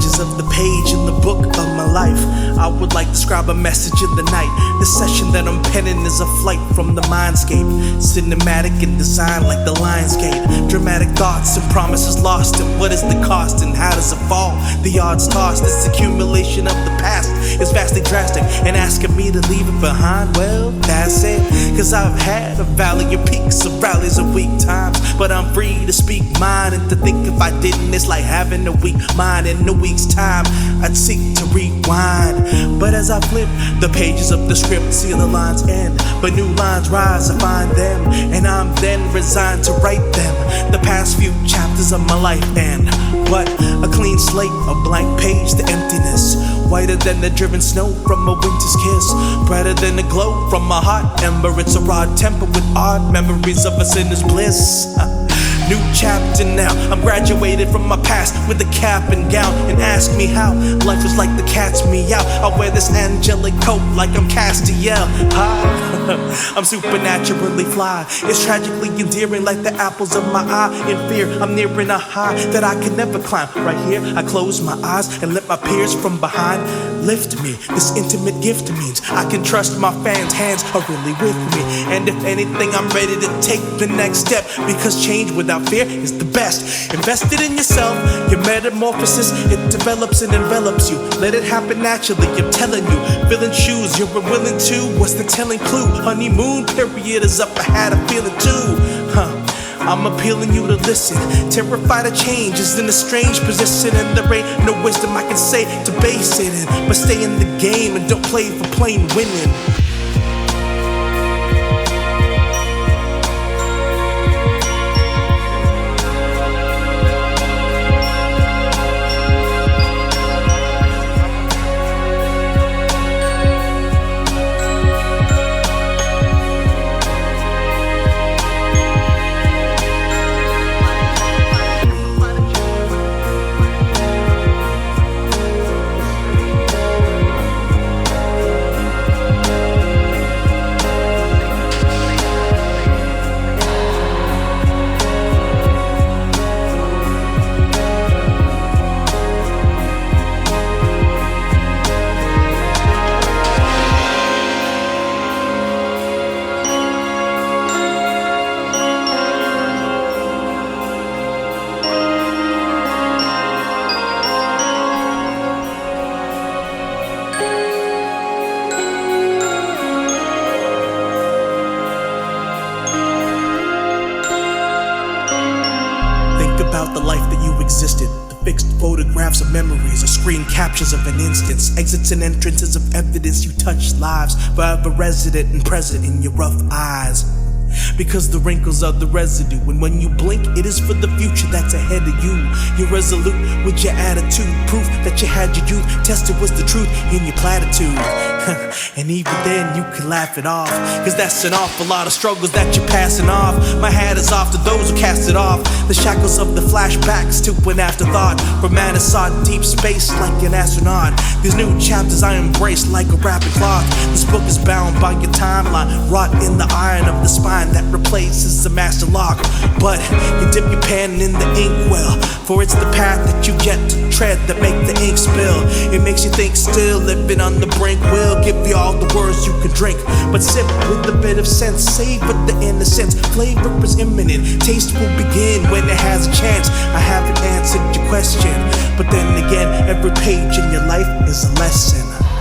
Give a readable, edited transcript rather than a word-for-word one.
pages of the page in the book of my life. I would like to scribe a message in the night. The session that I'm penning is a flight from the mindscape, cinematic in design like the Lionsgate. Dramatic thoughts and promises lost, and what is the cost and how does it fall? The odds tossed, this accumulation of the past is vastly drastic, and asking me to leave it behind, well, that's it. Cause I've had a valley of peaks, of rallies of weak times, but I'm free to speak mine and to think if I didn't, it's like having a weak mind. In a week's time, I'd seek to rewind. But as I flip the pages of the script, see the lines end, but new lines rise, I find them, and I'm then resigned to write them. The past few chapters of my life, and what? A clean slate, a blank page to emptiness. Whiter than the driven snow from a winter's kiss, brighter than the glow from a hot ember. It's a raw temper with odd memories of a sinner's bliss. New chapter now, I'm graduated from my past with a cap and gown. And ask me how life was like the cat's meow. I wear this angelic coat like I'm Castiel. I'm supernaturally fly. It's tragically endearing like the apples of my eye. In fear, I'm nearing a high that I could never climb. Right here, I close my eyes and let my peers from behind lift me. This intimate gift means I can trust my fans' hands are really with me. And if anything, I'm ready to take the next step, because change without fear is the best. Invested in yourself, your metamorphosis, it develops and envelops you. Let it happen naturally, I'm telling you. Filling shoes, you're willing to. What's the telling clue? Honeymoon period is up, I had a feeling too. I'm appealing you to listen. Terrified of change is in a strange position, and there ain't no wisdom I can say to base it in. But stay in the game and don't play for plain winning. About the life that you existed, the fixed photographs of memories or screen captures of an instance, exits and entrances of evidence. You touch lives, forever resident and present in your rough eyes. Because the wrinkles are the residue, and when you blink, it is for the future that's ahead of you. You're resolute with your attitude, proof that you had your youth, tested was the truth in your platitude. And even then you can laugh it off, cause that's an awful lot of struggles that you're passing off. My hat is off to those who cast it off, the shackles of the flashbacks to an afterthought. For man is sought deep space like an astronaut. These new chapters I embrace like a wrapping cloth. This book is bound by your timeline, wrought in the iron of the spine that replaces the master lock. But you dip your pen in the inkwell, for it's the path that you get to tread that make the ink spill. It makes you think still, living on the brink will give you all the words you can drink, but sip with a bit of sense, savor the innocence. Flavor is imminent, taste will begin when it has a chance. I haven't answered your question, but then again, every page in your life is a lesson.